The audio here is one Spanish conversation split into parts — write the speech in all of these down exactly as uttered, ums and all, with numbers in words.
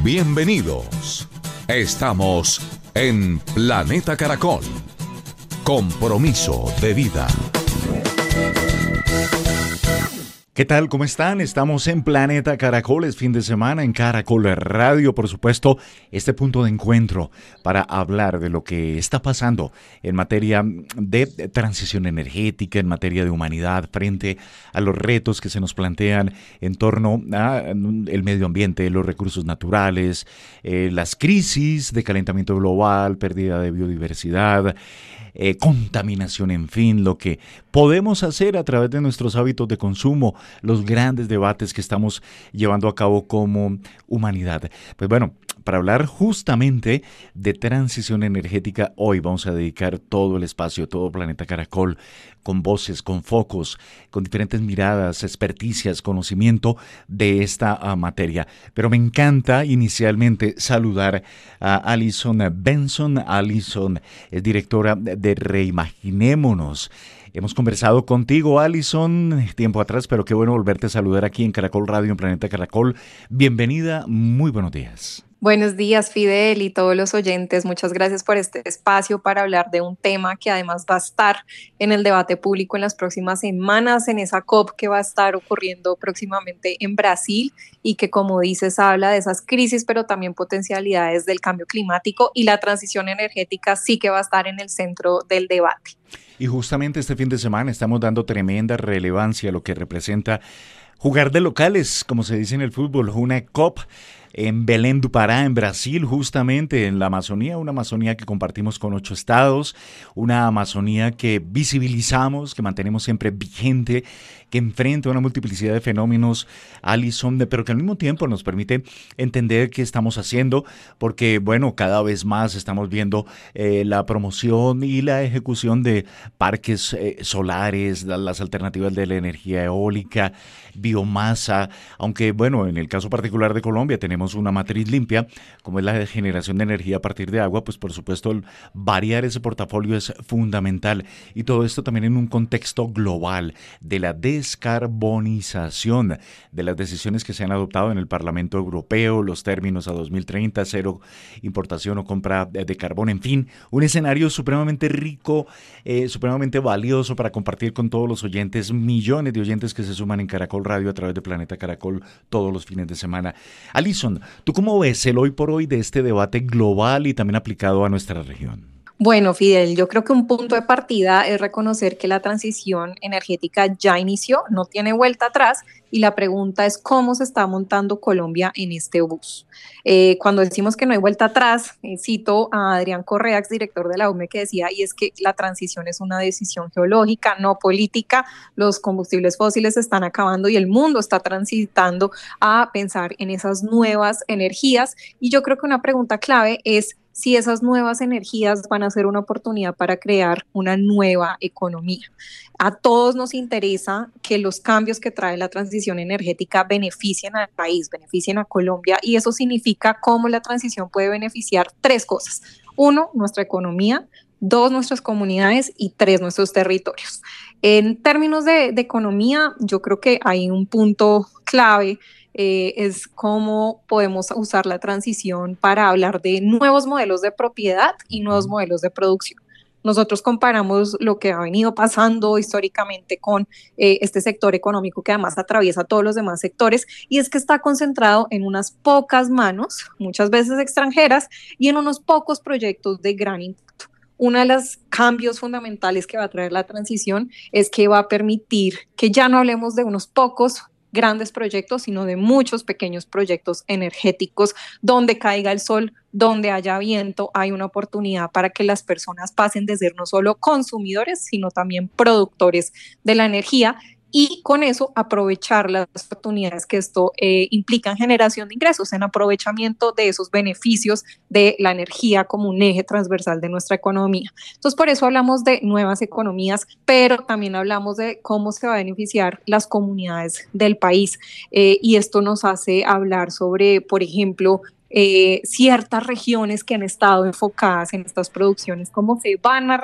Bienvenidos. Estamos en Planeta Caracol. Compromiso de vida. ¿Qué tal? ¿Cómo están? Estamos en Planeta Caracol, es fin de semana en Caracol Radio, por supuesto, este punto de encuentro para hablar de lo que está pasando en materia de transición energética, en materia de humanidad, frente a los retos que se nos plantean en torno al medio ambiente, los recursos naturales, eh, las crisis de calentamiento global, pérdida de biodiversidad, Eh, contaminación, en fin, lo que podemos hacer a través de nuestros hábitos de consumo, los grandes debates que estamos llevando a cabo como humanidad. Pues bueno, para hablar justamente de transición energética, hoy vamos a dedicar todo el espacio, todo Planeta Caracol, con voces, con focos, con diferentes miradas, experticias, conocimiento de esta uh, materia. Pero me encanta inicialmente saludar a Alison Benson. Alison es directora de Reimaginémonos. Hemos conversado contigo, Alison, tiempo atrás, pero qué bueno volverte a saludar aquí en Caracol Radio, en Planeta Caracol. Bienvenida, muy buenos días. Buenos días, Fidel, y todos los oyentes. Muchas gracias por este espacio para hablar de un tema que además va a estar en el debate público en las próximas semanas, en esa COP que va a estar ocurriendo próximamente en Brasil y que, como dices, habla de esas crisis, pero también potencialidades del cambio climático, y la transición energética sí que va a estar en el centro del debate. Y justamente este fin de semana estamos dando tremenda relevancia a lo que representa jugar de locales, como se dice en el fútbol, una COP en Belém do Pará, en Brasil, justamente en la Amazonía, una Amazonía que compartimos con ocho estados, una Amazonía que visibilizamos, que mantenemos siempre vigente, que enfrenta una multiplicidad de fenómenos, Alison, pero que al mismo tiempo nos permite entender qué estamos haciendo, porque, bueno, cada vez más estamos viendo eh, la promoción y la ejecución de parques eh, solares, las alternativas de la energía eólica, biomasa, aunque, bueno, en el caso particular de Colombia tenemos una matriz limpia, como es la generación de energía a partir de agua, pues por supuesto variar ese portafolio es fundamental, y todo esto también en un contexto global de la descarbonización, de las decisiones que se han adoptado en el Parlamento Europeo, los términos a dos mil treinta, cero importación o compra de, de carbón, en fin, un escenario supremamente rico, eh, supremamente valioso para compartir con todos los oyentes, millones de oyentes que se suman en Caracol Radio a través de Planeta Caracol todos los fines de semana. Alison, ¿tú cómo ves el hoy por hoy de este debate global y también aplicado a nuestra región? Bueno, Fidel, yo creo que un punto de partida es reconocer que la transición energética ya inició, no tiene vuelta atrás, y la pregunta es cómo se está montando Colombia en este bus. Eh, cuando decimos que no hay vuelta atrás, eh, cito a Adrián Correa, exdirector de la U M E, que decía, y es que la transición es una decisión geológica, no política. Los combustibles fósiles se están acabando y el mundo está transitando a pensar en esas nuevas energías, y yo creo que una pregunta clave es si esas nuevas energías van a ser una oportunidad para crear una nueva economía. A todos nos interesa que los cambios que trae la transición energética beneficien al país, beneficien a Colombia, y eso significa cómo la transición puede beneficiar tres cosas. Uno, nuestra economía; dos, nuestras comunidades; y tres, nuestros territorios. En términos de, de economía, yo creo que hay un punto clave. Eh, es cómo podemos usar la transición para hablar de nuevos modelos de propiedad y nuevos modelos de producción. Nosotros comparamos lo que ha venido pasando históricamente con eh, este sector económico, que además atraviesa todos los demás sectores, y es que está concentrado en unas pocas manos, muchas veces extranjeras, y en unos pocos proyectos de gran impacto. Uno de los cambios fundamentales que va a traer la transición es que va a permitir que ya no hablemos de unos pocos grandes proyectos, sino de muchos pequeños proyectos energéticos. Donde caiga el sol, donde haya viento, hay una oportunidad para que las personas pasen de ser no solo consumidores, sino también productores de la energía, y con eso aprovechar las oportunidades que esto eh, implica en generación de ingresos, en aprovechamiento de esos beneficios de la energía como un eje transversal de nuestra economía. Entonces, por eso hablamos de nuevas economías, pero también hablamos de cómo se va a beneficiar las comunidades del país, eh, y esto nos hace hablar sobre, por ejemplo, Eh, ciertas regiones que han estado enfocadas en estas producciones, cómo se van a re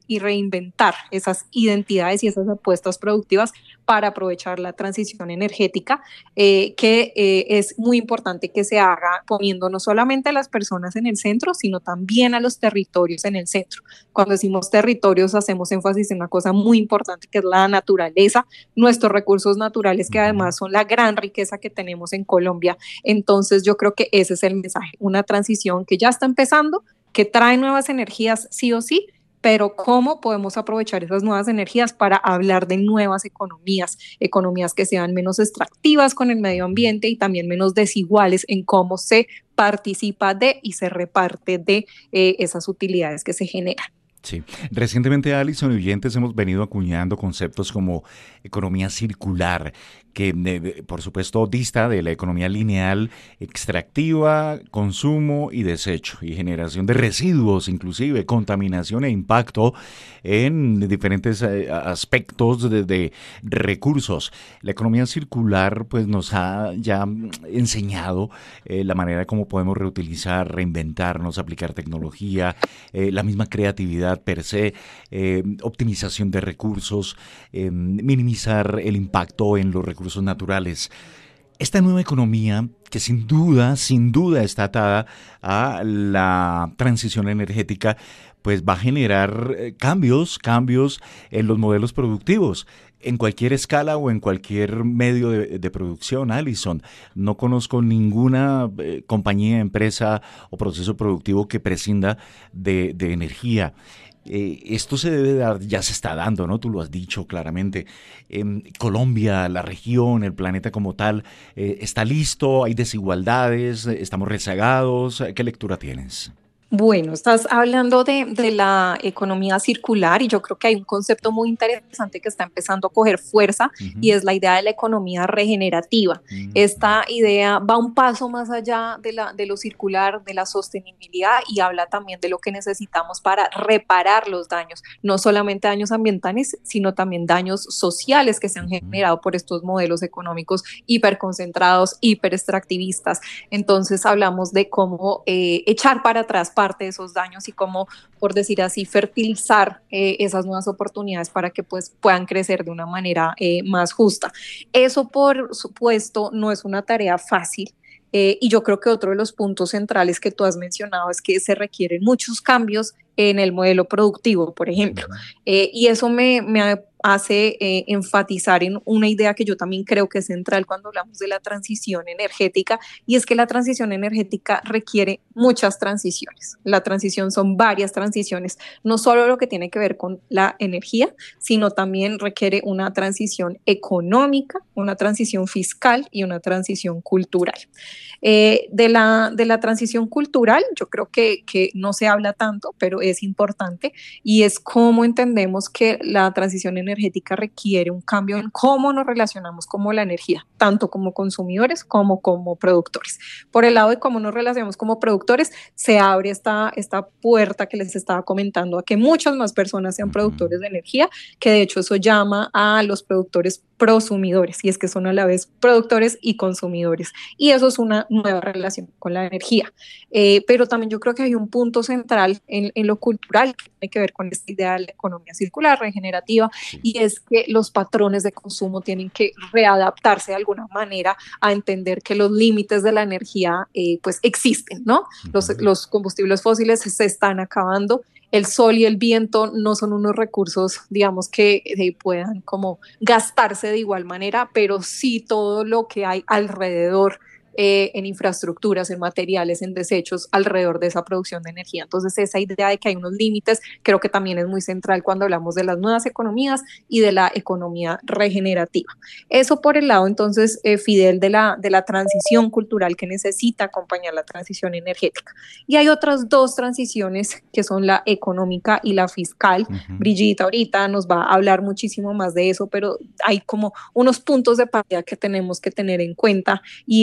y reinventar esas identidades y esas apuestas productivas para aprovechar la transición energética, eh, que eh, es muy importante que se haga poniendo no solamente a las personas en el centro, sino también a los territorios en el centro. Cuando decimos territorios, hacemos énfasis en una cosa muy importante, que es la naturaleza, nuestros recursos naturales, que además son la gran riqueza que tenemos en Colombia. Entonces yo creo que ese es el mensaje, una transición que ya está empezando, que trae nuevas energías sí o sí, pero cómo podemos aprovechar esas nuevas energías para hablar de nuevas economías, economías que sean menos extractivas con el medio ambiente y también menos desiguales en cómo se participa de y se reparte de eh, esas utilidades que se generan. Sí, recientemente Alison y oyentes hemos venido acuñando conceptos como economía circular, que eh, por supuesto dista de la economía lineal, extractiva, consumo y desecho, y generación de residuos, inclusive contaminación e impacto en diferentes eh, aspectos de, de recursos. La economía circular pues nos ha ya enseñado eh, la manera como podemos reutilizar, reinventarnos, aplicar tecnología, eh, la misma creatividad per se, eh, optimización de recursos, eh, minimizar el impacto en los recursos naturales. Esta nueva economía, que sin duda, sin duda está atada a la transición energética, pues va a generar eh, cambios, cambios en los modelos productivos, en cualquier escala o en cualquier medio de, de producción, Alison. No conozco ninguna eh, compañía, empresa o proceso productivo que prescinda de, de energía. Eh, esto se debe dar, ya se está dando, ¿no? Tú lo has dicho claramente. Eh, Colombia, la región, el planeta como tal, eh, ¿está listo? ¿Hay desigualdades? ¿Estamos rezagados? ¿Qué lectura tienes? Bueno, estás hablando de, de la economía circular y yo creo que hay un concepto muy interesante que está empezando a coger fuerza uh-huh. y es la idea de la economía regenerativa. Uh-huh. Esta idea va un paso más allá de, la, de lo circular, de la sostenibilidad y habla también de lo que necesitamos para reparar los daños, no solamente daños ambientales, sino también daños sociales que se han uh-huh. generado por estos modelos económicos hiperconcentrados, hiperextractivistas. Entonces hablamos de cómo eh, echar para atrás parte de esos daños y cómo, por decir así, fertilizar eh, esas nuevas oportunidades para que pues, puedan crecer de una manera eh, más justa. Eso, por supuesto, no es una tarea fácil. Eh, y yo creo que otro de los puntos centrales que tú has mencionado es que se requieren muchos cambios en el modelo productivo, por ejemplo. Eh, y eso me, me hace eh, enfatizar en una idea que yo también creo que es central cuando hablamos de la transición energética, y es que la transición energética requiere muchas transiciones. La transición son varias transiciones, no solo lo que tiene que ver con la energía, sino también requiere una transición económica, una transición fiscal y una transición cultural. Eh, de, la, de la transición cultural, yo creo que, que no se habla tanto, pero es importante, y es cómo entendemos que la transición energética requiere un cambio en cómo nos relacionamos con la energía, tanto como consumidores como como productores. Por el lado de cómo nos relacionamos como productores, se abre esta, esta puerta que les estaba comentando a que muchas más personas sean productores de energía, que de hecho eso llama a los productores prosumidores, y es que son a la vez productores y consumidores, y eso es una nueva relación con la energía. Eh, pero también yo creo que hay un punto central en, en lo cultural que tiene que ver con esta idea de la economía circular, regenerativa, sí. y es que los patrones de consumo tienen que readaptarse de alguna manera a entender que los límites de la energía eh, pues existen, ¿no? Uh-huh. Los, los combustibles fósiles se están acabando. El sol y el viento no son unos recursos, digamos, que eh, puedan como gastarse de igual manera, pero sí todo lo que hay alrededor eh, en infraestructuras, en materiales, en desechos, alrededor de esa producción de energía. Entonces, esa idea de que hay unos límites creo que también es muy central cuando hablamos de las nuevas economías y de la economía regenerativa. Eso por el lado, entonces, eh, Fidel, de la, de la transición cultural que necesita acompañar la transición energética. Y hay otras dos transiciones que son la económica y la fiscal. Uh-huh. Brigitte ahorita nos va a hablar muchísimo más de eso, pero hay como unos puntos de partida que tenemos que tener en cuenta, y es que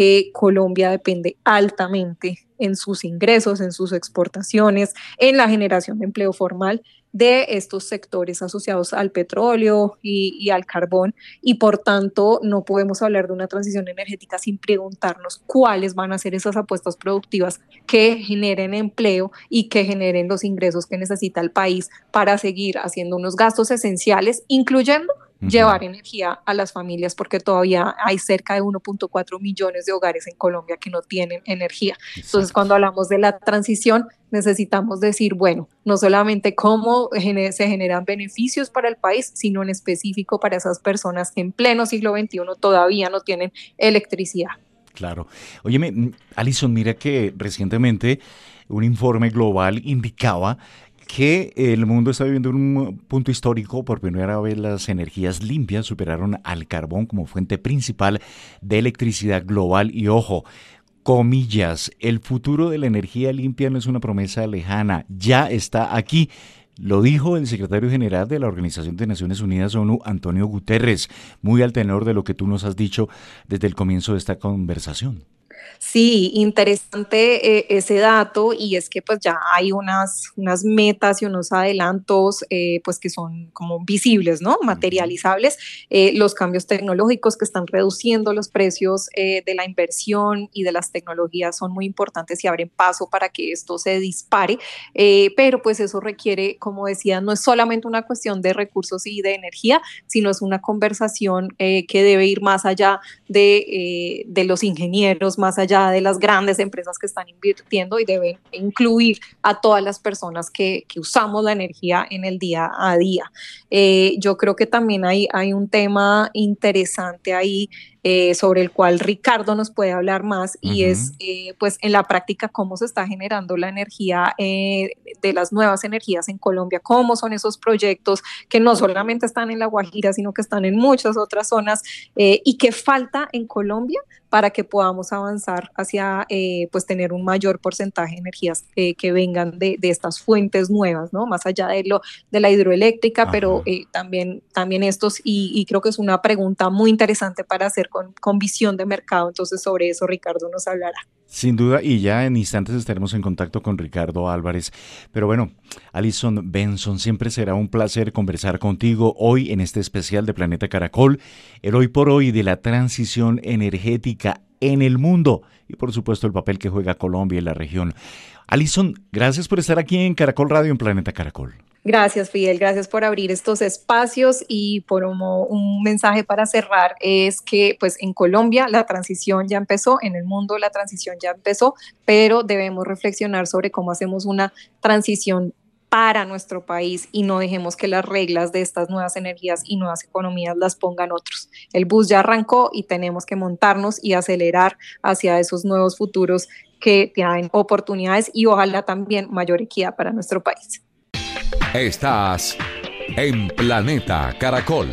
que Colombia depende altamente en sus ingresos, en sus exportaciones, en la generación de empleo formal de estos sectores asociados al petróleo y, y al carbón, y por tanto no podemos hablar de una transición energética sin preguntarnos cuáles van a ser esas apuestas productivas que generen empleo y que generen los ingresos que necesita el país para seguir haciendo unos gastos esenciales, incluyendo uh-huh. llevar energía a las familias, porque todavía hay cerca de uno punto cuatro millones de hogares en Colombia que no tienen energía. Exacto. Entonces, cuando hablamos de la transición, necesitamos decir, bueno, no solamente cómo se generan beneficios para el país, sino en específico para esas personas que en pleno siglo veintiuno todavía no tienen electricidad. Claro. Óyeme, Alison, mira que recientemente un informe global indicaba que el mundo está viviendo un punto histórico. Por primera vez las energías limpias superaron al carbón como fuente principal de electricidad global. Y ojo, comillas, el futuro de la energía limpia no es una promesa lejana, ya está aquí. Lo dijo el secretario general de la Organización de Naciones Unidas, ONU, Antonio Guterres, muy al tenor de lo que tú nos has dicho desde el comienzo de esta conversación. Sí, interesante eh, ese dato, y es que pues ya hay unas, unas metas y unos adelantos eh, pues que son como visibles, ¿no? Materializables, eh, los cambios tecnológicos que están reduciendo los precios eh, de la inversión y de las tecnologías son muy importantes y abren paso para que esto se dispare, eh, pero pues eso requiere, como decía, no es solamente una cuestión de recursos y de energía, sino es una conversación eh, que debe ir más allá de, eh, de los ingenieros, más allá de las grandes empresas que están invirtiendo, y deben incluir a todas las personas que, que usamos la energía en el día a día. Eh, yo creo que también hay, hay un tema interesante ahí eh, sobre el cual Ricardo nos puede hablar más, y uh-huh. es eh, pues en la práctica cómo se está generando la energía eh, de las nuevas energías en Colombia, cómo son esos proyectos que no solamente están en La Guajira, sino que están en muchas otras zonas, eh, y qué falta en Colombia para que podamos avanzar hacia eh, pues tener un mayor porcentaje de energías eh, que vengan de, de estas fuentes nuevas, ¿no? Más allá de lo de la hidroeléctrica, Ajá. pero eh, también, también estos, y, y creo que es una pregunta muy interesante para hacer con, con visión de mercado. Entonces sobre eso Ricardo nos hablará. Sin duda, y ya en instantes estaremos en contacto con Ricardo Álvarez. Pero bueno, Alison Benson, siempre será un placer conversar contigo hoy en este especial de Planeta Caracol, el hoy por hoy de la transición energética en el mundo y por supuesto el papel que juega Colombia en la región. Alison, gracias por estar aquí en Caracol Radio en Planeta Caracol. Gracias, Fidel, gracias por abrir estos espacios, y por un, un mensaje para cerrar es que pues en Colombia la transición ya empezó, en el mundo la transición ya empezó, pero debemos reflexionar sobre cómo hacemos una transición para nuestro país y no dejemos que las reglas de estas nuevas energías y nuevas economías las pongan otros. El bus ya arrancó y tenemos que montarnos y acelerar hacia esos nuevos futuros que tienen oportunidades y ojalá también mayor equidad para nuestro país. Estás en Planeta Caracol.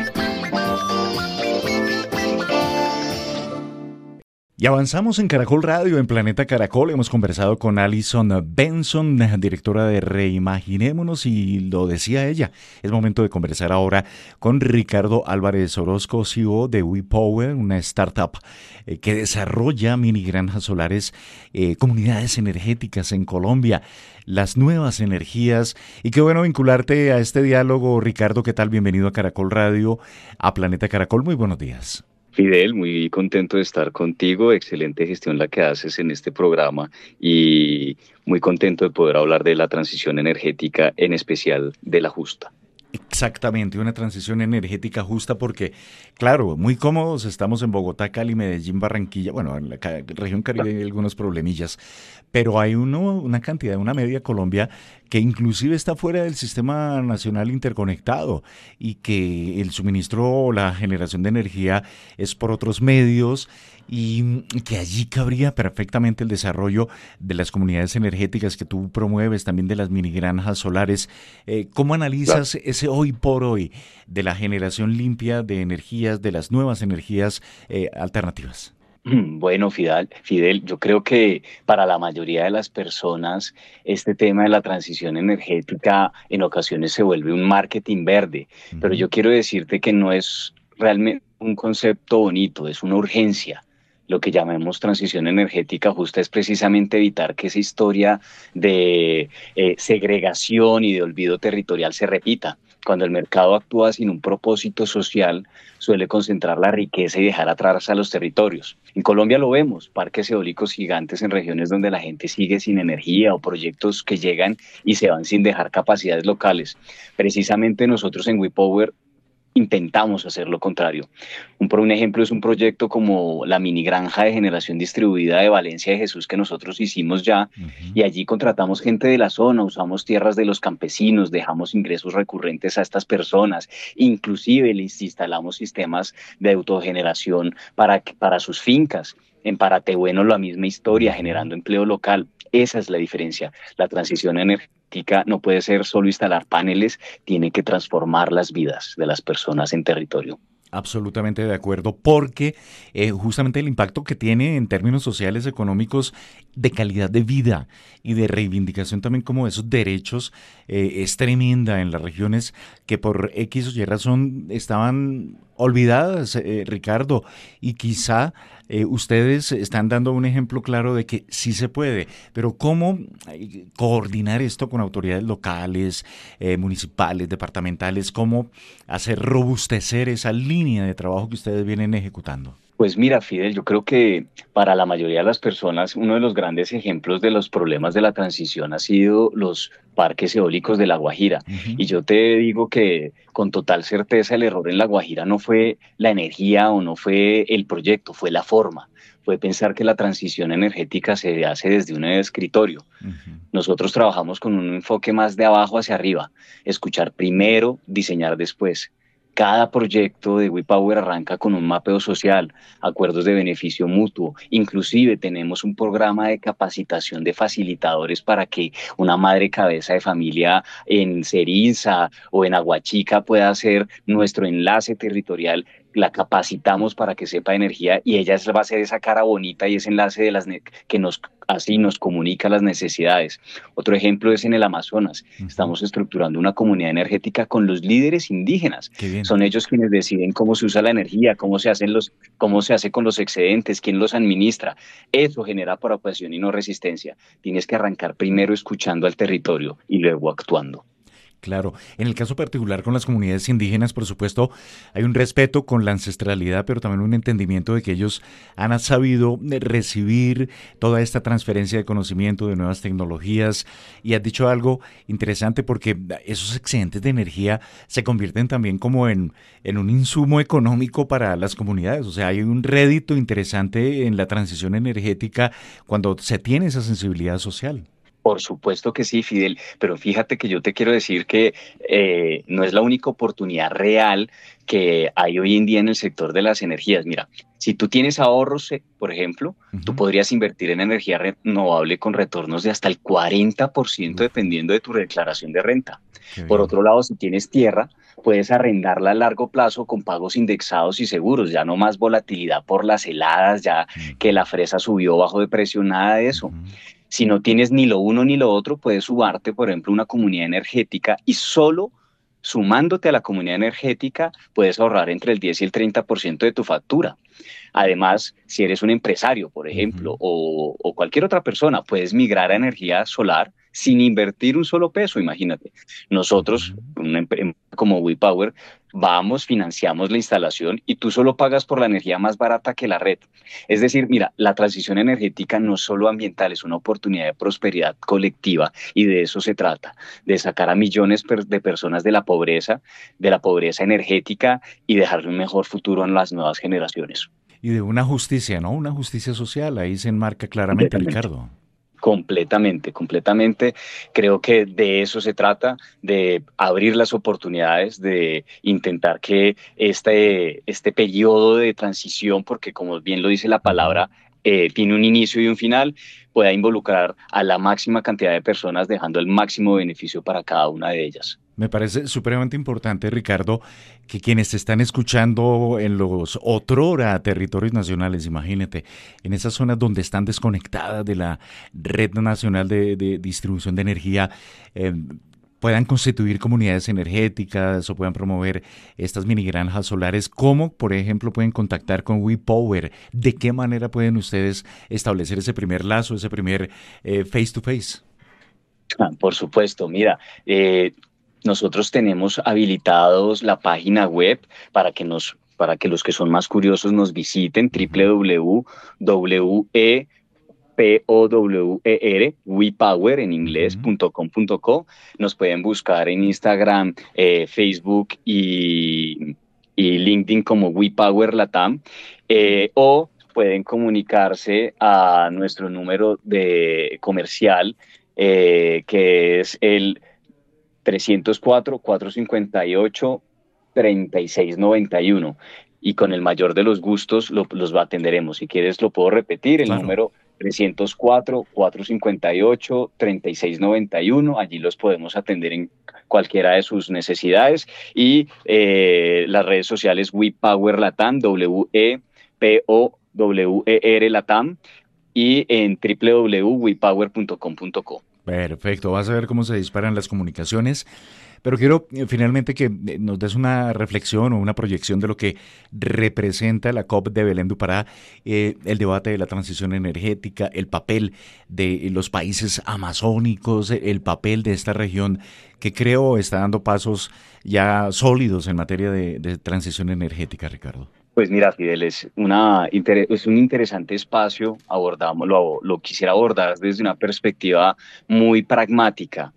Y avanzamos en Caracol Radio, en Planeta Caracol. Hemos conversado con Alison Benson, directora de Reimaginémonos, y lo decía ella, es momento de conversar ahora con Ricardo Álvarez Orozco, C E O de WePower, una startup eh, que desarrolla mini granjas solares, eh, comunidades energéticas en Colombia, las nuevas energías. Y qué bueno vincularte a este diálogo, Ricardo. ¿Qué tal? Bienvenido a Caracol Radio, a Planeta Caracol. Muy buenos días. Fidel, muy contento de estar contigo, excelente gestión la que haces en este programa y muy contento de poder hablar de la transición energética, en especial de la justa. Exactamente, una transición energética justa porque, claro, muy cómodos estamos en Bogotá, Cali, Medellín, Barranquilla, bueno, en la región Caribe hay algunos problemillas, pero hay uno, una cantidad, una media Colombia que inclusive está fuera del sistema nacional interconectado y que el suministro o la generación de energía es por otros medios, y que allí cabría perfectamente el desarrollo de las comunidades energéticas que tú promueves, también de las mini granjas solares. Eh, ¿Cómo analizas claro. ese hoy por hoy de la generación limpia de energías, de las nuevas energías eh, alternativas? Bueno, Fidel, Fidel, yo creo que para la mayoría de las personas este tema de la transición energética en ocasiones se vuelve un marketing verde, uh-huh. pero yo quiero decirte que no es realmente un concepto bonito, es una urgencia. lo que llamamos transición energética justa es precisamente evitar que esa historia de eh, segregación y de olvido territorial se repita. Cuando el mercado actúa sin un propósito social, suele concentrar la riqueza y dejar atrás a los territorios. En Colombia lo vemos, parques eólicos gigantes en regiones donde la gente sigue sin energía o proyectos que llegan y se van sin dejar capacidades locales. Precisamente nosotros en WePower intentamos hacer lo contrario. Un, por un ejemplo es un proyecto como la mini granja de generación distribuida de Valencia de Jesús que nosotros hicimos ya, uh-huh. y allí contratamos gente de la zona, usamos tierras de los campesinos, dejamos ingresos recurrentes a estas personas, inclusive les instalamos sistemas de autogeneración para, para sus fincas. En Paratebueno la misma historia, generando empleo local. Esa es la diferencia. La transición energética no puede ser solo instalar paneles, tiene que transformar las vidas de las personas en territorio. Absolutamente de acuerdo, porque eh, justamente el impacto que tiene en términos sociales, económicos, de calidad de vida y de reivindicación también como de esos derechos eh, es tremenda en las regiones que por X o Y razón estaban olvidadas, eh, Ricardo, y quizá eh, ustedes están dando un ejemplo claro de que sí se puede, pero ¿cómo eh, coordinar esto con autoridades locales, eh, municipales, departamentales? ¿Cómo hacer robustecer esa línea de trabajo que ustedes vienen ejecutando? Pues mira, Fidel, yo creo que para la mayoría de las personas uno de los grandes ejemplos de los problemas de la transición ha sido los parques eólicos de La Guajira. Uh-huh. Y yo te digo que con total certeza el error en La Guajira no fue la energía o no fue el proyecto, fue la forma. Fue pensar que la transición energética se hace desde un escritorio. Uh-huh. Nosotros trabajamos con un enfoque más de abajo hacia arriba, escuchar primero, diseñar después. Cada proyecto de WePower arranca con un mapeo social, acuerdos de beneficio mutuo. Inclusive tenemos un programa de capacitación de facilitadores para que una madre cabeza de familia en Ceriza o en Aguachica pueda hacer nuestro enlace territorial. La capacitamos para que sepa energía y ella va a ser esa cara bonita y ese enlace de las ne- que nos así nos comunica las necesidades. Otro ejemplo es en el Amazonas. Uh-huh. Estamos estructurando una comunidad energética con los líderes indígenas. Son ellos quienes deciden cómo se usa la energía, cómo se hacen los, cómo se hace con los excedentes, quién los administra. Eso genera apropiación y no resistencia. Tienes que arrancar primero escuchando al territorio y luego actuando. Claro, en el caso particular con las comunidades indígenas, por supuesto, hay un respeto con la ancestralidad, pero también un entendimiento de que ellos han sabido recibir toda esta transferencia de conocimiento, de nuevas tecnologías, y has dicho algo interesante porque esos excedentes de energía se convierten también como en, en un insumo económico para las comunidades, o sea, hay un rédito interesante en la transición energética cuando se tiene esa sensibilidad social. Por supuesto que sí, Fidel, pero fíjate que yo te quiero decir que eh, no es la única oportunidad real que hay hoy en día en el sector de las energías. Mira, si tú tienes ahorros, por ejemplo, uh-huh. tú podrías invertir en energía renovable con retornos de hasta el cuarenta por ciento uh-huh. dependiendo de tu declaración de renta. Por otro lado, si tienes tierra, puedes arrendarla a largo plazo con pagos indexados y seguros, ya no más volatilidad por las heladas, ya uh-huh. que la fresa subió bajo de precio, nada de eso. Uh-huh. Si no tienes ni lo uno ni lo otro, puedes sumarte, por ejemplo, una comunidad energética y solo sumándote a la comunidad energética puedes ahorrar entre el diez y el treinta por ciento de tu factura. Además, si eres un empresario, por ejemplo, uh-huh. o, o cualquier otra persona, puedes migrar a energía solar sin invertir un solo peso, imagínate. Nosotros, uh-huh. una empresa como WePower, vamos, financiamos la instalación y tú solo pagas por la energía más barata que la red. Es decir, mira, la transición energética no es solo ambiental, es una oportunidad de prosperidad colectiva y de eso se trata, de sacar a millones de personas de la pobreza, de la pobreza energética y dejarle un mejor futuro a las nuevas generaciones. Y de una justicia, ¿no? Una justicia social, ahí se enmarca claramente, Ricardo. Completamente, completamente. Creo que de eso se trata, de abrir las oportunidades, de intentar que este, este periodo de transición, porque como bien lo dice la palabra, eh, tiene un inicio y un final, pueda involucrar a la máxima cantidad de personas, dejando el máximo beneficio para cada una de ellas. Me parece supremamente importante, Ricardo, que quienes te están escuchando en los otrora territorios nacionales, imagínate, en esas zonas donde están desconectadas de la red nacional de, de distribución de energía, eh, puedan constituir comunidades energéticas o puedan promover estas mini granjas solares. ¿Cómo, por ejemplo, pueden contactar con WePower? ¿De qué manera pueden ustedes establecer ese primer lazo, ese primer eh, face to face? Ah, por supuesto, mira, eh, nosotros tenemos habilitados la página web para que nos, para que los que son más curiosos nos visiten, w w w punto e P O W E R, WePower en inglés, punto com punto co. Nos pueden buscar en Instagram, eh, Facebook y, y LinkedIn como WePower Latam, eh, o pueden comunicarse a nuestro número de comercial, eh, que es el trescientos cuatro, cuatrocientos cincuenta y ocho, treinta y seis noventa y uno. Y con el mayor de los gustos lo, los atenderemos. Si quieres lo puedo repetir, el Claro. número trescientos cuatro, cuatrocientos cincuenta y ocho, treinta y seis noventa y uno. Allí los podemos atender en cualquiera de sus necesidades. Y eh, las redes sociales WePower Latam, W E P O W E R Latam, y en w w w punto we power punto com punto co. Perfecto, vas a ver cómo se disparan las comunicaciones, pero quiero eh, finalmente que eh, nos des una reflexión o una proyección de lo que representa la COP de Belén do Pará, eh, el debate de la transición energética, el papel de los países amazónicos, el papel de esta región que creo está dando pasos ya sólidos en materia de, de transición energética, Ricardo. Pues mira, Fidel, es, una, es un interesante espacio, abordamos, lo, lo quisiera abordar desde una perspectiva muy pragmática.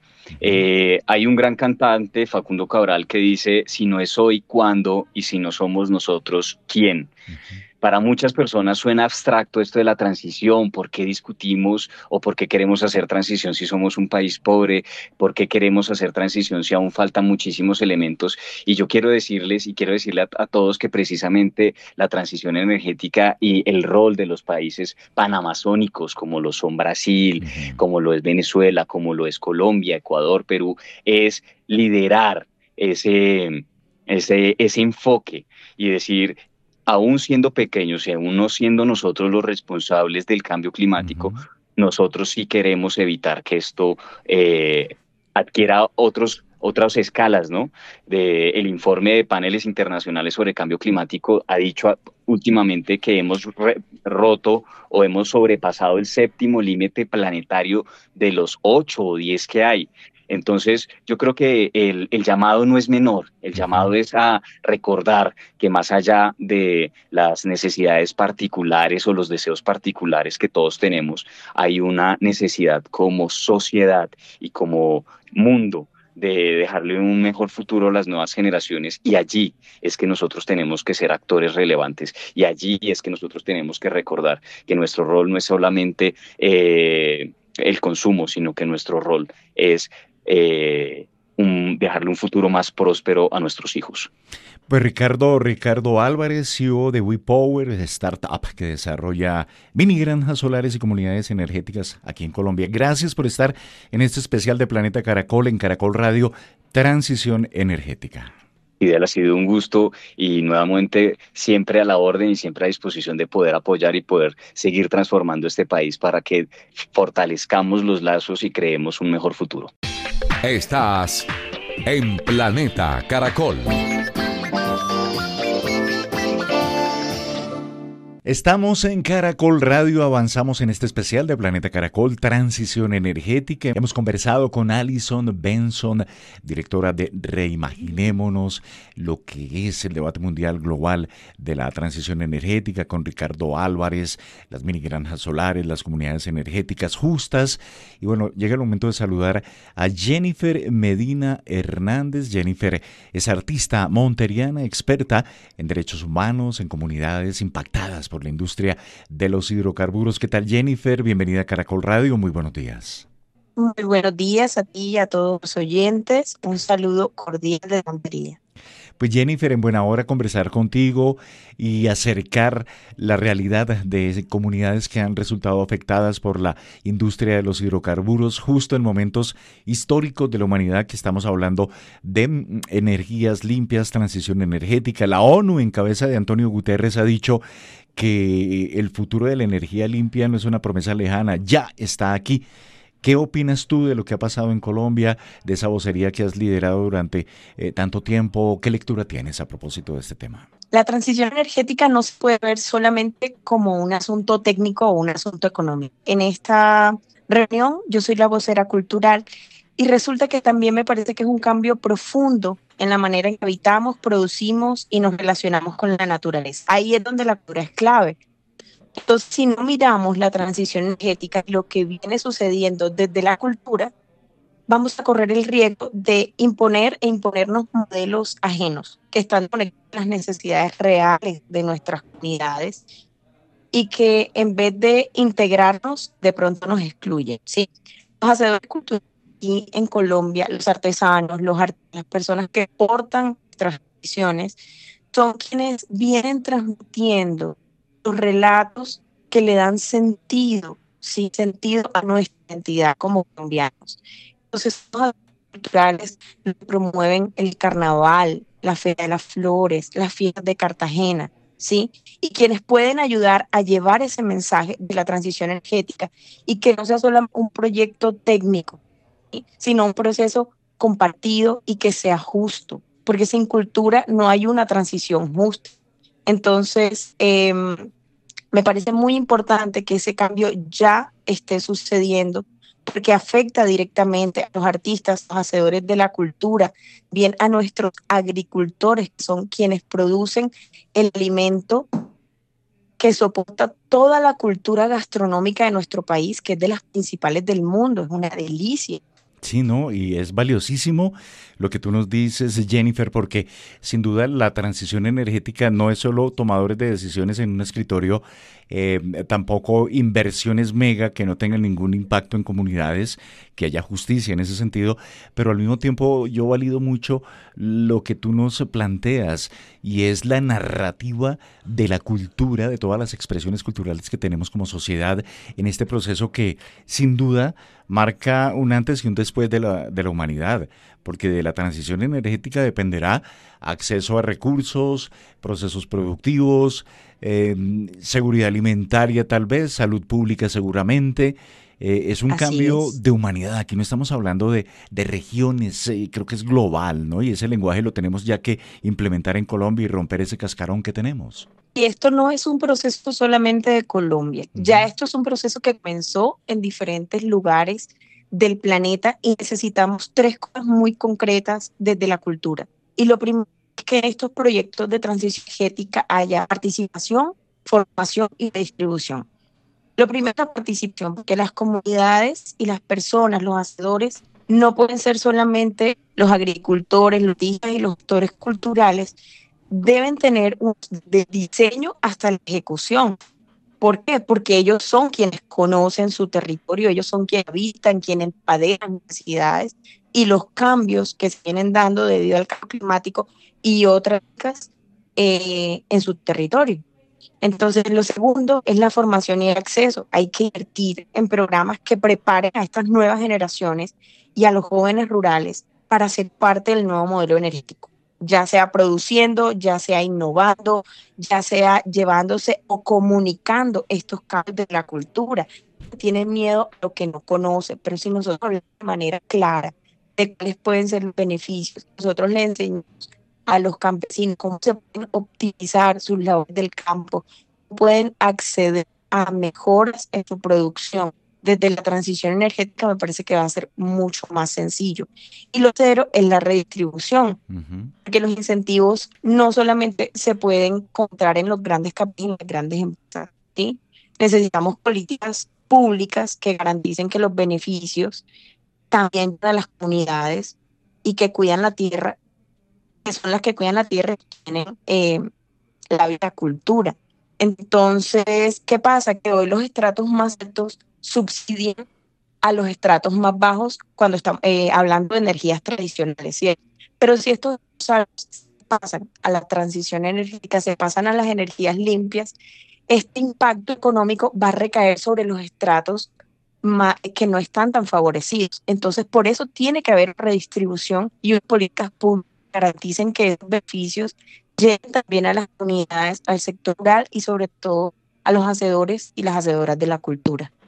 Eh, hay un gran cantante, Facundo Cabral, que dice, si no es hoy, ¿cuándo? Y si no somos nosotros, ¿quién? Uh-huh. Para muchas personas suena abstracto esto de la transición. ¿Por qué discutimos o por qué queremos hacer transición si somos un país pobre? ¿Por qué queremos hacer transición si aún faltan muchísimos elementos? Y yo quiero decirles y quiero decirle a, a todos que precisamente la transición energética y el rol de los países panamazónicos, como lo son Brasil, uh-huh. como lo es Venezuela, como lo es Colombia, Ecuador, Perú, es liderar ese, ese, ese enfoque y decir, aún siendo pequeños y aún no siendo nosotros los responsables del cambio climático, uh-huh. nosotros sí queremos evitar que esto eh, adquiera otros, otras escalas, ¿no? De, el informe de paneles internacionales sobre cambio climático ha dicho a, últimamente que hemos re, roto o hemos sobrepasado el séptimo límite planetario de los ocho o diez que hay. Entonces, yo creo que el, el llamado no es menor, el llamado es a recordar que más allá de las necesidades particulares o los deseos particulares que todos tenemos, hay una necesidad como sociedad y como mundo de dejarle un mejor futuro a las nuevas generaciones, y allí es que nosotros tenemos que ser actores relevantes, y allí es que nosotros tenemos que recordar que nuestro rol no es solamente eh, el consumo, sino que nuestro rol es Eh, un, dejarle un futuro más próspero a nuestros hijos. Pues Ricardo, Ricardo Álvarez, C E O de WePower, startup que desarrolla mini granjas solares y comunidades energéticas aquí en Colombia. Gracias por estar en este especial de Planeta Caracol en Caracol Radio, Transición Energética. Fidel, ha sido un gusto y nuevamente siempre a la orden y siempre a disposición de poder apoyar y poder seguir transformando este país para que fortalezcamos los lazos y creemos un mejor futuro. Estás en Planeta Caracol. Estamos en Caracol Radio, avanzamos en este especial de Planeta Caracol, Transición Energética. Hemos conversado con Alison Benson, directora de Reimaginémonos, lo que es el debate mundial global de la transición energética, con Ricardo Álvarez, las mini granjas solares, las comunidades energéticas justas. Y bueno, llega el momento de saludar a Jennifer Medina Hernández. Jennifer es artista monteriana, experta en derechos humanos, en comunidades impactadas por la industria de los hidrocarburos. ¿Qué tal, Jennifer? Bienvenida a Caracol Radio, muy buenos días. Muy buenos días a ti y a todos los oyentes. Un saludo cordial de Montería. Pues Jennifer, en buena hora conversar contigo y acercar la realidad de comunidades que han resultado afectadas por la industria de los hidrocarburos justo en momentos históricos de la humanidad, que estamos hablando de energías limpias, transición energética. La ONU, en cabeza de Antonio Guterres, ha dicho que el futuro de la energía limpia no es una promesa lejana, ya está aquí. ¿Qué opinas tú de lo que ha pasado en Colombia, de esa vocería que has liderado durante eh, tanto tiempo? ¿Qué lectura tienes a propósito de este tema? La transición energética no se puede ver solamente como un asunto técnico o un asunto económico. En esta reunión yo soy la vocera cultural y resulta que también me parece que es un cambio profundo en la manera en que habitamos, producimos y nos relacionamos con la naturaleza. Ahí es donde la cultura es clave. Entonces, si no miramos la transición energética, lo que viene sucediendo desde la cultura, vamos a correr el riesgo de imponer e imponernos modelos ajenos que están conectados a las necesidades reales de nuestras comunidades y que en vez de integrarnos, de pronto nos excluyen, ¿sí? Los hacedores culturales aquí en Colombia, los artesanos, los art las personas que portan nuestras tradiciones, son quienes vienen transmitiendo los relatos que le dan sentido, sí, sentido a nuestra identidad como colombianos. Entonces, los culturales promueven el carnaval, la Feria de las Flores, las fiestas de Cartagena, ¿sí? Y quienes pueden ayudar a llevar ese mensaje de la transición energética y que no sea solo un proyecto técnico, ¿sí? Sino un proceso compartido y que sea justo, porque sin cultura no hay una transición justa. Entonces, eh, me parece muy importante que ese cambio ya esté sucediendo porque afecta directamente a los artistas, los hacedores de la cultura, bien a nuestros agricultores, que son quienes producen el alimento que soporta toda la cultura gastronómica de nuestro país, que es de las principales del mundo, es una delicia. Sí, ¿no? Y es valiosísimo lo que tú nos dices, Jennifer, porque sin duda la transición energética no es solo tomadores de decisiones en un escritorio, eh, tampoco inversiones mega que no tengan ningún impacto en comunidades, que haya justicia en ese sentido, pero al mismo tiempo yo valido mucho lo que tú nos planteas y es la narrativa de la cultura, de todas las expresiones culturales que tenemos como sociedad en este proceso que sin duda marca un antes y un después de la, de la humanidad, porque de la transición energética dependerá acceso a recursos, procesos productivos, eh, seguridad alimentaria tal vez, salud pública seguramente. Eh, es un Así cambio es. de humanidad. Aquí no estamos hablando de, de regiones, eh, creo que es global, ¿no? Y ese lenguaje lo tenemos ya que implementar en Colombia y romper ese cascarón que tenemos. Y esto no es un proceso solamente de Colombia, ya Ujú. esto es un proceso que comenzó en diferentes lugares del planeta y necesitamos tres cosas muy concretas desde la cultura. Y lo primero es que en estos proyectos de transición energética haya participación, formación y distribución. Lo primero es la participación, porque las comunidades y las personas, los hacedores, no pueden ser solamente los agricultores, los artistas y los actores culturales, deben tener un de diseño hasta la ejecución. ¿Por qué? Porque ellos son quienes conocen su territorio, ellos son quienes habitan, quienes padecen necesidades y los cambios que se vienen dando debido al cambio climático y otras eh, en su territorio. Entonces, lo segundo es la formación y el acceso. Hay que invertir en programas que preparen a estas nuevas generaciones y a los jóvenes rurales para ser parte del nuevo modelo energético, ya sea produciendo, ya sea innovando, ya sea llevándose o comunicando estos cambios de la cultura. Tienen miedo a lo que no conoce, pero si nosotros hablamos de manera clara de cuáles pueden ser los beneficios, nosotros les enseñamos a los campesinos cómo se pueden optimizar sus labores del campo, pueden acceder a mejoras en su producción. Desde la transición energética me parece que va a ser mucho más sencillo. Y lo tercero es la redistribución, Ujú. porque los incentivos no solamente se pueden encontrar en los grandes capitales, en las grandes empresas, ¿sí? Necesitamos políticas públicas que garanticen que los beneficios también a las comunidades y que cuidan la tierra, que son las que cuidan la tierra y tienen eh, la agricultura. Entonces, ¿qué pasa? Que hoy los estratos más altos subsidian a los estratos más bajos cuando estamos eh, hablando de energías tradicionales, ¿sí? Pero si estos saltos pasan a la transición energética, se pasan a las energías limpias, este impacto económico va a recaer sobre los estratos ma- que no están tan favorecidos. Entonces, por eso tiene que haber redistribución y unas políticas públicas que garanticen que esos beneficios lleguen también a las comunidades, al sector rural y sobre todo a los hacedores y las hacedoras de la cultura.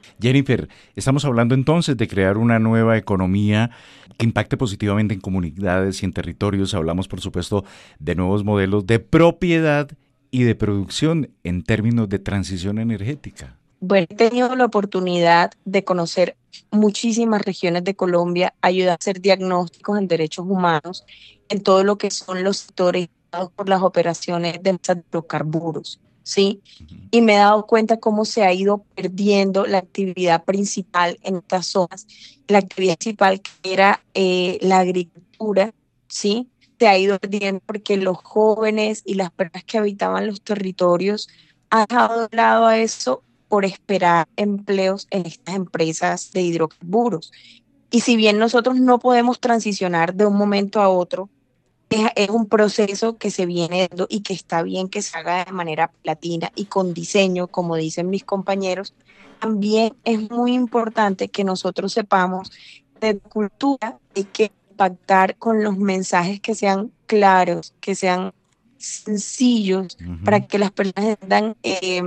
Jennifer, estamos hablando entonces de crear una nueva economía que impacte positivamente en comunidades y en territorios. Hablamos, por supuesto, de nuevos modelos de propiedad y de producción en términos de transición energética. Bueno, he tenido la oportunidad de conocer muchísimas regiones de Colombia, ayudar a hacer diagnósticos en derechos humanos, en todo lo que son los sectores por las operaciones de hidrocarburos, ¿sí? Uh-huh. Y me he dado cuenta cómo se ha ido perdiendo la actividad principal en estas zonas. La actividad principal que era eh, la agricultura, ¿sí? Se ha ido perdiendo porque los jóvenes y las personas que habitaban los territorios han dejado de lado a eso por esperar empleos en estas empresas de hidrocarburos. Y si bien nosotros no podemos transicionar de un momento a otro, es, es un proceso que se viene dando y que está bien que se haga de manera paulatina y con diseño, como dicen mis compañeros. También es muy importante que nosotros sepamos de cultura hay que impactar con los mensajes que sean claros, que sean sencillos, Uh-huh. para que las personas entiendan eh,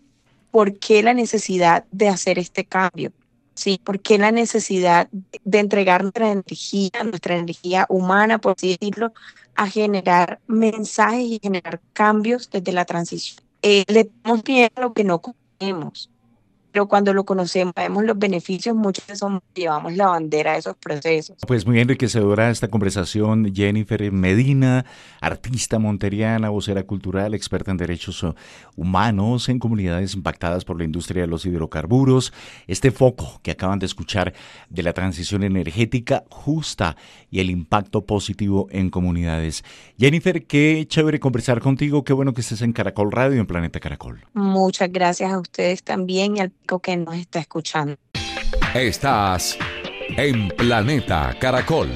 por qué la necesidad de hacer este cambio, ¿sí? ¿Por qué la necesidad de entregar nuestra energía, nuestra energía humana, por así decirlo, a generar mensajes y generar cambios desde la transición? Eh, le damos miedo a lo que no conocemos, pero cuando lo conocemos, vemos los beneficios, muchas veces somos, llevamos la bandera de esos procesos. Pues muy enriquecedora esta conversación. Jennifer Medina, artista monteriana, vocera cultural, experta en derechos humanos en comunidades impactadas por la industria de los hidrocarburos. Este foco que acaban de escuchar de la transición energética justa y el impacto positivo en comunidades. Jennifer, qué chévere conversar contigo. Qué bueno que estés en Caracol Radio, en Planeta Caracol. Muchas gracias a ustedes también y al público que nos está escuchando. Estás en Planeta Caracol.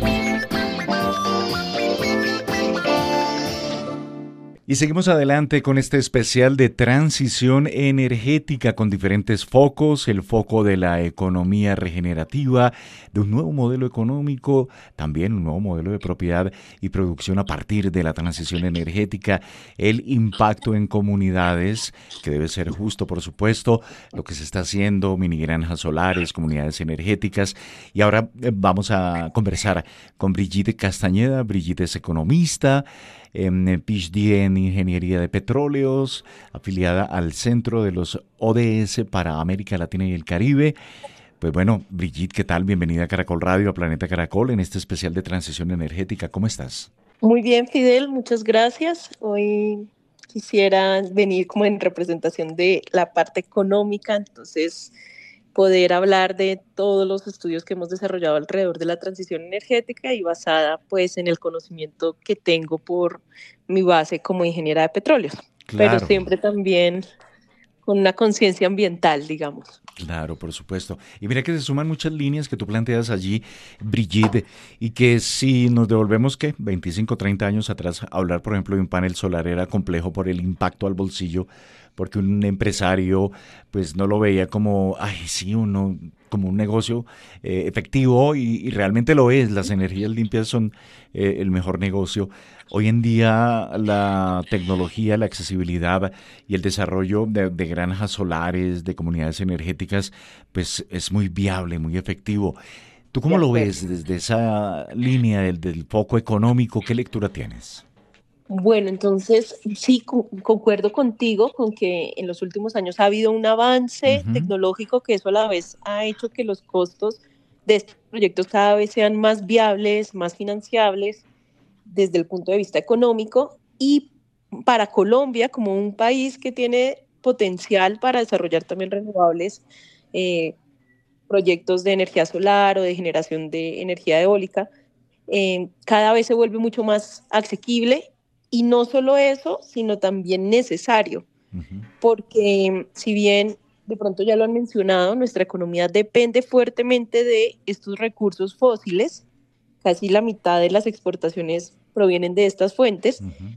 Y seguimos adelante con este especial de transición energética con diferentes focos, el foco de la economía regenerativa, de un nuevo modelo económico, también un nuevo modelo de propiedad y producción a partir de la transición energética, el impacto en comunidades, que debe ser justo, por supuesto, lo que se está haciendo, mini granjas solares, comunidades energéticas. Y ahora vamos a conversar con Brigitte Castañeda. Brigitte es economista, en P H D en Ingeniería de Petróleos, afiliada al Centro de los O D S para América Latina y el Caribe. Pues bueno, Brigitte, ¿qué tal? Bienvenida a Caracol Radio, a Planeta Caracol, en este especial de transición energética. ¿Cómo estás? Muy bien, Fidel, muchas gracias. Hoy quisiera venir como en representación de la parte económica, entonces poder hablar de todos los estudios que hemos desarrollado alrededor de la transición energética y basada pues en el conocimiento que tengo por mi base como ingeniera de petróleos, Claro. pero siempre también con una conciencia ambiental, digamos. Claro, por supuesto. Y mira que se suman muchas líneas que tú planteas allí, Brigitte, y que si nos devolvemos, ¿qué? veinticinco, treinta años atrás, hablar, por ejemplo, de un panel solar era complejo por el impacto al bolsillo, porque un empresario pues no lo veía como, ay, sí, uno, como un negocio eh, efectivo, y, y realmente lo es. Las energías limpias son eh, el mejor negocio. Hoy en día la tecnología, la accesibilidad y el desarrollo de, de granjas solares, de comunidades energéticas, pues es muy viable, muy efectivo. ¿Tú cómo lo ves desde esa línea del, del foco económico? ¿Qué lectura tienes? Bueno, entonces sí, co- concuerdo contigo con que en los últimos años ha habido un avance Uh-huh. tecnológico que eso a la vez ha hecho que los costos de estos proyectos cada vez sean más viables, más financiables desde el punto de vista económico, y para Colombia como un país que tiene potencial para desarrollar también renovables, eh, proyectos de energía solar o de generación de energía eólica, eh, cada vez se vuelve mucho más asequible. Y no solo eso, sino también necesario, Uh-huh. porque si bien de pronto ya lo han mencionado, nuestra economía depende fuertemente de estos recursos fósiles, casi la mitad de las exportaciones provienen de estas fuentes. Uh-huh.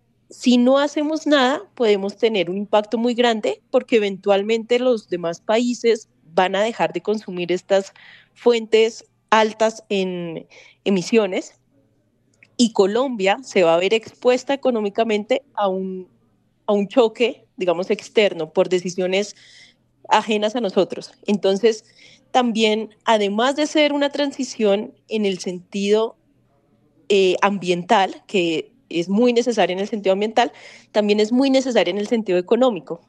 Si no hacemos nada, podemos tener un impacto muy grande porque eventualmente los demás países van a dejar de consumir estas fuentes altas en emisiones. Y Colombia se va a ver expuesta económicamente a un, a un choque, digamos, externo por decisiones ajenas a nosotros. Entonces, también, además de ser una transición en el sentido eh, ambiental, que es muy necesaria en el sentido ambiental, también es muy necesaria en el sentido económico.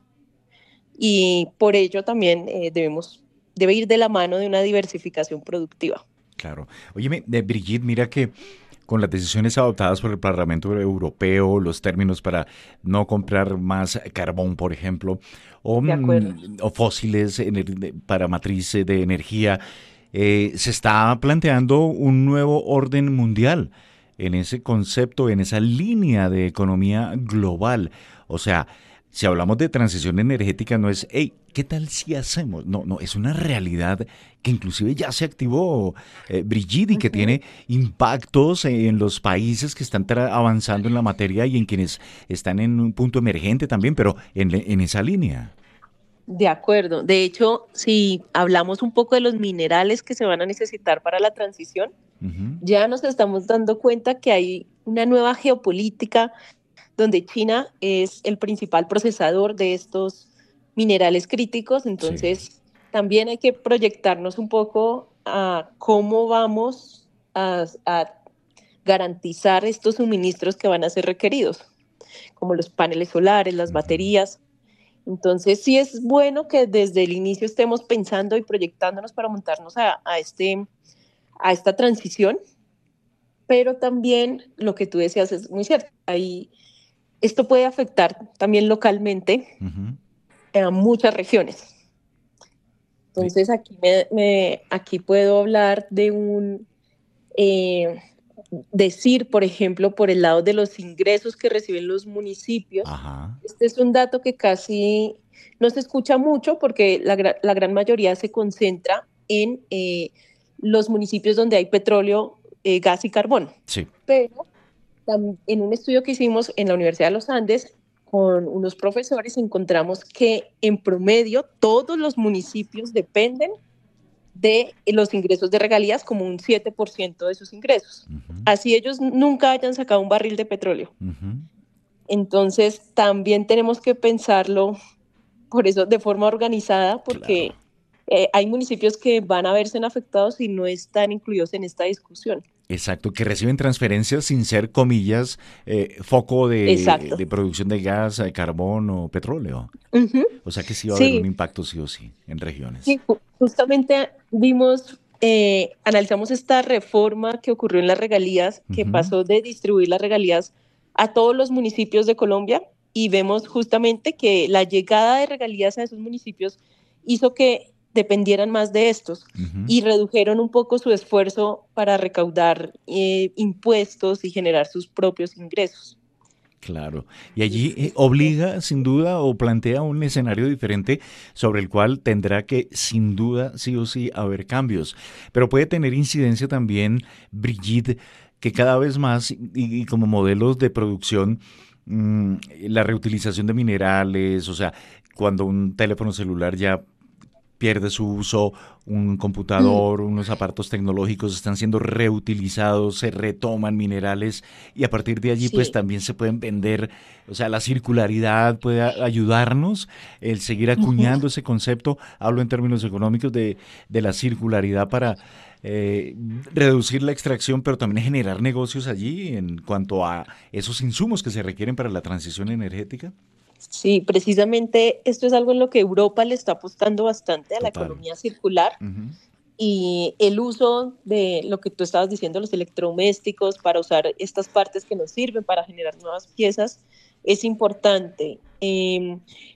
Y por ello también eh, debemos, debe ir de la mano de una diversificación productiva. Claro. Óyeme, eh, Brigitte, mira que con las decisiones adoptadas por el Parlamento Europeo, los términos para no comprar más carbón, por ejemplo, o, De acuerdo. mm, o fósiles ener- para matriz de energía, eh, se está planteando un nuevo orden mundial en ese concepto, en esa línea de economía global. O sea, si hablamos de transición energética, no es, hey, ¿qué tal si hacemos? No, no, es una realidad que inclusive ya se activó, eh, Brigitte, y que Ujú. tiene impactos en los países que están tra- avanzando en la materia y en quienes están en un punto emergente también, pero en, le- en esa línea. De acuerdo. De hecho, si hablamos un poco de los minerales que se van a necesitar para la transición, Ujú. ya nos estamos dando cuenta que hay una nueva geopolítica donde China es el principal procesador de estos minerales críticos. Sí. Entonces, también hay que proyectarnos un poco a cómo vamos a, a garantizar estos suministros que van a ser requeridos, como los paneles solares, las Ujú. baterías. Entonces, sí es bueno que desde el inicio estemos pensando y proyectándonos para montarnos a, a, este, a esta transición, pero también lo que tú decías es muy cierto. Ahí, esto puede afectar también localmente Ujú. a muchas regiones. Sí. Entonces, aquí, me, me, aquí puedo hablar de un... Eh, decir, por ejemplo, por el lado de los ingresos que reciben los municipios. Ajá. Este es un dato que casi no se escucha mucho porque la, gra- la gran mayoría se concentra en eh, los municipios donde hay petróleo, eh, gas y carbón. Sí. Pero tam- en un estudio que hicimos en la Universidad de los Andes con unos profesores encontramos que en promedio todos los municipios dependen de los ingresos de regalías como un siete por ciento de sus ingresos. Ujú. Así ellos nunca hayan sacado un barril de petróleo. Ujú. Entonces también tenemos que pensarlo por eso de forma organizada, Claro. porque eh, hay municipios que van a verse afectados y no están incluidos en esta discusión. Exacto, que reciben transferencias sin ser, comillas, eh, foco de, Exacto. de producción de gas, de carbón o petróleo. Ujú. O sea que sí va a haber un Sí, impacto sí o sí en regiones. sí, ju- justamente vimos, eh, analizamos esta reforma que ocurrió en las regalías, que Ujú. pasó de distribuir las regalías a todos los municipios de Colombia y vemos justamente que la llegada de regalías a esos municipios hizo que dependieran más de estos Ujú. y redujeron un poco su esfuerzo para recaudar eh, impuestos y generar sus propios ingresos. Claro. Y allí eh, Entonces, eh, obliga, sin duda, o plantea un escenario diferente sobre el cual tendrá que, sin duda, sí o sí, haber cambios. Pero puede tener incidencia también, Brigitte, que cada vez más, y, y como modelos de producción, mm, la reutilización de minerales, o sea, cuando un teléfono celular ya pierde su uso, un mm, computador, unos aparatos tecnológicos están siendo reutilizados, se retoman minerales y a partir de allí pues sí. también se pueden vender, o sea, la circularidad puede a- ayudarnos, el seguir Ujú. acuñando ese concepto, hablo en términos económicos de, de la circularidad para eh, reducir la extracción, pero también generar negocios allí en cuanto a esos insumos que se requieren para la transición energética. Sí, precisamente esto es algo en lo que Europa le está apostando bastante a la Total. economía circular Ujú. y el uso de lo que tú estabas diciendo, los electrodomésticos, para usar estas partes que nos sirven para generar nuevas piezas, es importante. Eh,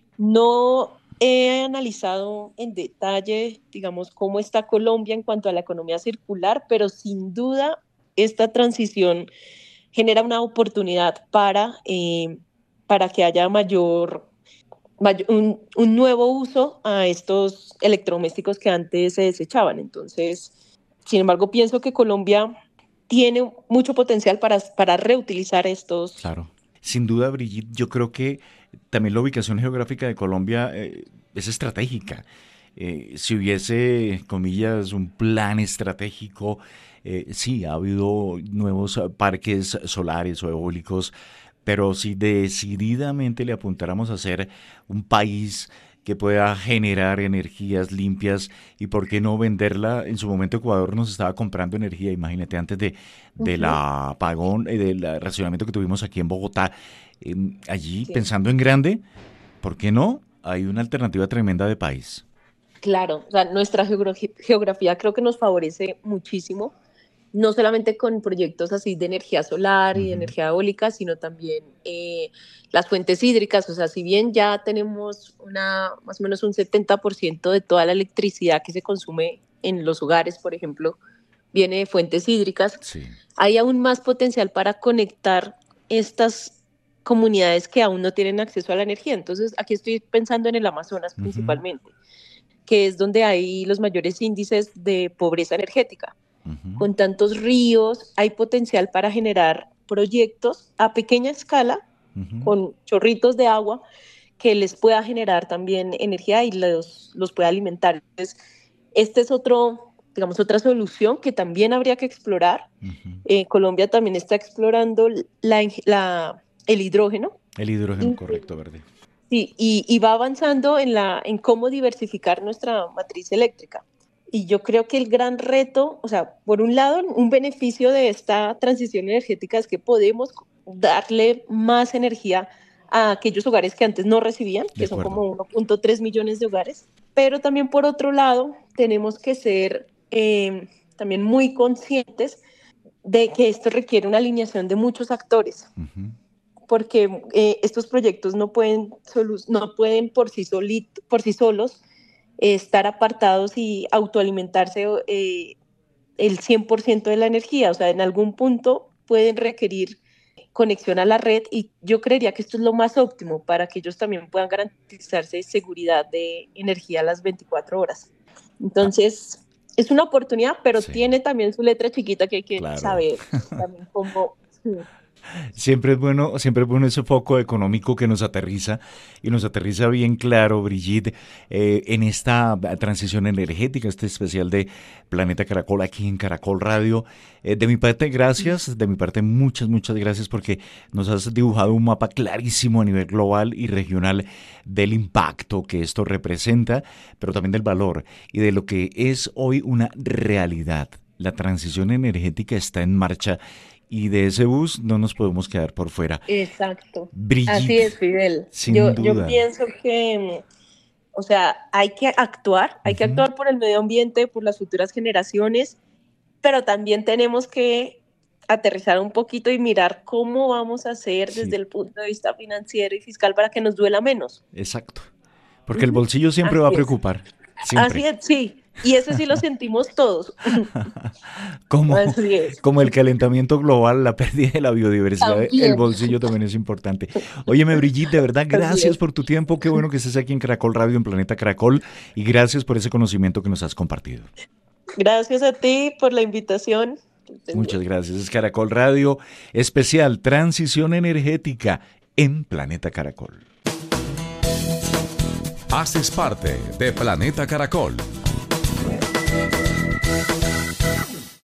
no he analizado en detalle, digamos, cómo está Colombia en cuanto a la economía circular, pero sin duda esta transición genera una oportunidad para, eh, para que haya mayor, mayor un, un, nuevo uso a estos electrodomésticos que antes se desechaban. Entonces, sin embargo, pienso que Colombia tiene mucho potencial para, para reutilizar estos. Claro. Sin duda, Brigitte, yo creo que también la ubicación geográfica de Colombia eh, es estratégica. Eh, si hubiese, comillas, un plan estratégico, eh, sí, ha habido nuevos eh, parques solares o eólicos, pero si decididamente le apuntáramos a ser un país que pueda generar energías limpias y por qué no venderla. En su momento Ecuador nos estaba comprando energía, imagínate, antes de, de la apagón, eh, del racionamiento que tuvimos aquí en Bogotá. Eh, allí, sí. Pensando en grande, ¿por qué no? Hay una alternativa tremenda de país. Claro, o sea, nuestra geografía, geografía creo que nos favorece muchísimo, no solamente con proyectos así de energía solar y de uh-huh. energía eólica, sino también eh, las fuentes hídricas. O sea, si bien ya tenemos una, más o menos un setenta por ciento de toda la electricidad que se consume en los hogares, por ejemplo, viene de fuentes hídricas, sí. hay aún más potencial para conectar estas comunidades que aún no tienen acceso a la energía. Entonces, aquí estoy pensando en el Amazonas uh-huh. principalmente, que es donde hay los mayores índices de pobreza energética. Uh-huh. Con tantos ríos, hay potencial para generar proyectos a pequeña escala, uh-huh. con chorritos de agua, que les pueda generar también energía y los, los pueda alimentar. Entonces, esta es otro, digamos, otra solución que también habría que explorar. Uh-huh. Eh, Colombia también está explorando la, la, el hidrógeno. El hidrógeno, y, correcto, verde. Sí, y, y va avanzando en, la, en cómo diversificar nuestra matriz eléctrica. Y yo creo que el gran reto, o sea, por un lado, un beneficio de esta transición energética es que podemos darle más energía a aquellos hogares que antes no recibían, que son como uno punto tres millones de hogares. Pero también, por otro lado, tenemos que ser eh, también muy conscientes de que esto requiere una alineación de muchos actores. Uh-huh. Porque eh, estos proyectos no pueden, solu- no pueden por sí, solito, por sí solos estar apartados y autoalimentarse eh, el cien por ciento de la energía. O sea, en algún punto pueden requerir conexión a la red y yo creería que esto es lo más óptimo para que ellos también puedan garantizarse seguridad de energía a las veinticuatro horas. Entonces, es una oportunidad, pero sí. tiene también su letra chiquita que hay que claro. saber también cómo... Siempre es bueno, siempre es bueno ese foco económico que nos aterriza y nos aterriza bien claro, Brigitte, eh, en esta transición energética, este especial de Planeta Caracol aquí en Caracol Radio. Eh, de mi parte, gracias, de mi parte muchas, muchas gracias porque nos has dibujado un mapa clarísimo a nivel global y regional del impacto que esto representa, pero también del valor y de lo que es hoy una realidad. La transición energética está en marcha y de ese bus no nos podemos quedar por fuera. Exacto. Brigitte, así es, Fidel. Sin yo, duda. yo pienso que, o sea, hay que actuar, hay uh-huh. que actuar por el medio ambiente, por las futuras generaciones, pero también tenemos que aterrizar un poquito y mirar cómo vamos a hacer sí. desde el punto de vista financiero y fiscal para que nos duela menos. Exacto. Porque uh-huh. el bolsillo siempre así va a preocupar. Siempre. Así es, sí. Y eso sí lo sentimos todos. como, como el calentamiento global, la pérdida de la biodiversidad, también. El bolsillo también es importante. Óyeme, Brigitte, de verdad, gracias por tu tiempo. Qué bueno que estés aquí en Caracol Radio, en Planeta Caracol. Y gracias por ese conocimiento que nos has compartido. Gracias a ti por la invitación. Muchas gracias. Es Caracol Radio, especial Transición Energética en Planeta Caracol. Haces parte de Planeta Caracol.